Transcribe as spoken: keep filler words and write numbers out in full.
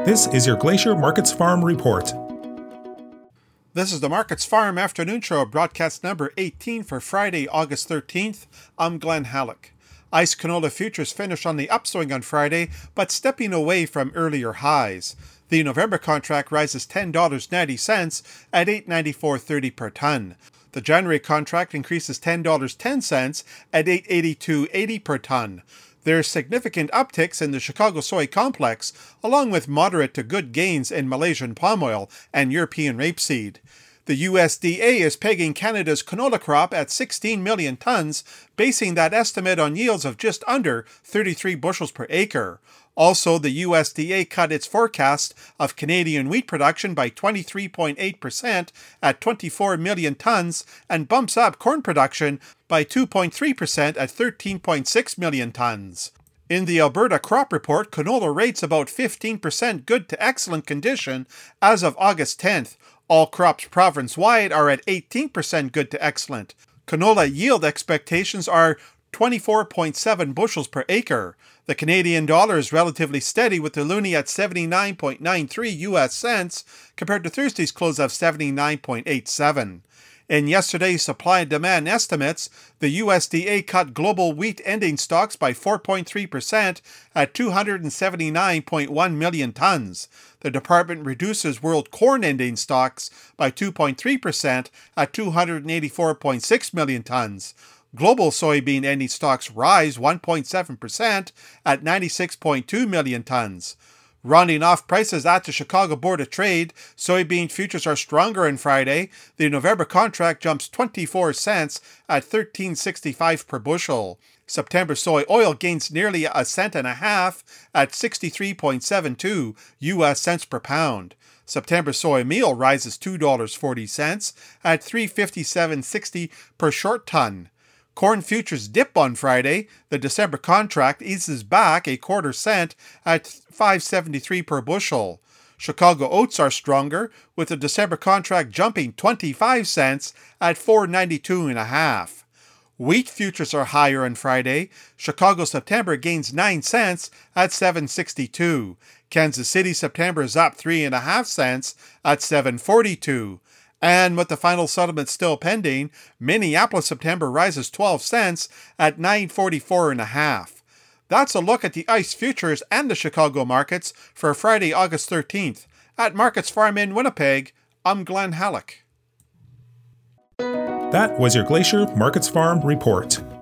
This is your Glacier Markets Farm Report. This is the Markets Farm Afternoon Show, broadcast number eighteen for Friday, August thirteenth. I'm Glenn Halleck. Ice canola futures finished on the upswing on Friday, but stepping away from earlier highs. The November contract rises ten dollars and ninety cents at eight ninety-four thirty per ton. The January contract increases ten dollars and ten cents at eight eighty-two eighty per ton. There's significant upticks in the Chicago soy complex, along with moderate to good gains in Malaysian palm oil and European rapeseed. The U S D A is pegging Canada's canola crop at sixteen million tons, basing that estimate on yields of just under thirty-three bushels per acre. Also, the U S D A cut its forecast of Canadian wheat production by twenty-three point eight percent at twenty-four million tons and bumps up corn production by two point three percent at thirteen point six million tons. In the Alberta crop report, canola rates about fifteen percent good to excellent condition as of August tenth. All crops province-wide are at eighteen percent good to excellent. Canola yield expectations are twenty-four point seven bushels per acre. The Canadian dollar is relatively steady, with the loonie at seventy-nine point nine three U S cents compared to Thursday's close of seventy-nine point eight seven. In yesterday's supply and demand estimates, the U S D A cut global wheat ending stocks by four point three percent at two hundred seventy-nine point one million tons. The department reduces world corn ending stocks by two point three percent at two hundred eighty-four point six million tons. Global soybean ending stocks rise one point seven percent at ninety-six point two million tons. Rounding off prices at the Chicago Board of Trade, soybean futures are stronger on Friday. The November contract jumps twenty-four cents at thirteen sixty-five per bushel. September soy oil gains nearly a cent and a half at sixty-three point seven two U S cents per pound. September soy meal rises two dollars and forty cents at three fifty-seven sixty per short ton. Corn futures dip on Friday. The December contract eases back a quarter cent at five seventy-three per bushel. Chicago oats are stronger, with the December contract jumping twenty-five cents at four ninety-two and a half. Wheat futures are higher on Friday. Chicago September gains nine cents at seven sixty-two. Kansas City September is up three and a half cents at seven forty-two. And with the final settlement still pending, Minneapolis September rises twelve cents at nine forty-four and a half. That's a look at the ICE futures and the Chicago markets for Friday, August thirteenth. At Markets Farm in Winnipeg, I'm Glenn Halleck. That was your Glacier Markets Farm Report.